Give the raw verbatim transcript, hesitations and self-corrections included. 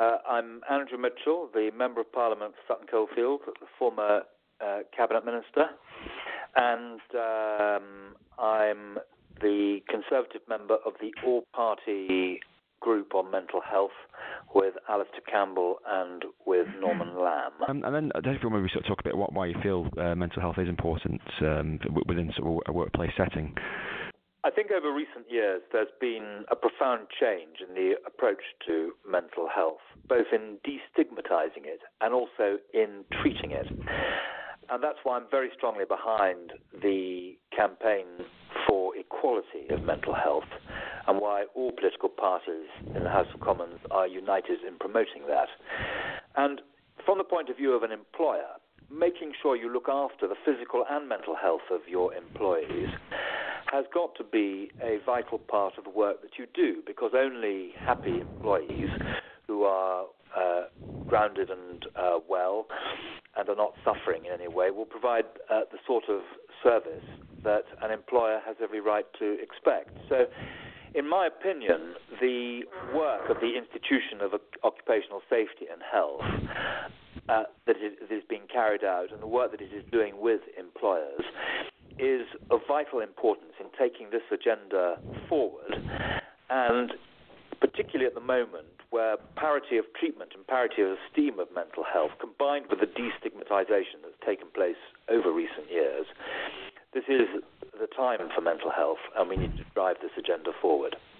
Uh, I'm Andrew Mitchell, the Member of Parliament for Sutton Coldfield, the former uh, Cabinet Minister, and um, I'm the Conservative member of the All-Party Group on Mental Health with Alistair Campbell and with Norman Lamb. Um, and then, I don't know if you want to sort of talk a bit about why you feel uh, mental health is important um, within sort of a workplace setting. I think over recent years there's been a profound change in the approach to mental health, both in destigmatizing it and also in treating it. And that's why I'm very strongly behind the campaign for equality of mental health and why all political parties in the House of Commons are united in promoting that. And from the point of view of an employer, making sure you look after the physical and mental health of your employees has got to be a vital part of the work that you do, because only happy employees who are uh, grounded and uh, well and are not suffering in any way will provide uh, the sort of service that an employer has every right to expect. So, in my opinion, the work of the Institution of Occupational Safety and Health uh, that is, that is being carried out and the work that it is doing with employers is of vital importance in taking this agenda forward, and particularly at the moment where parity of treatment and parity of esteem of mental health combined with the destigmatization that's taken place over recent years, this is the time for mental health and we need to drive this agenda forward.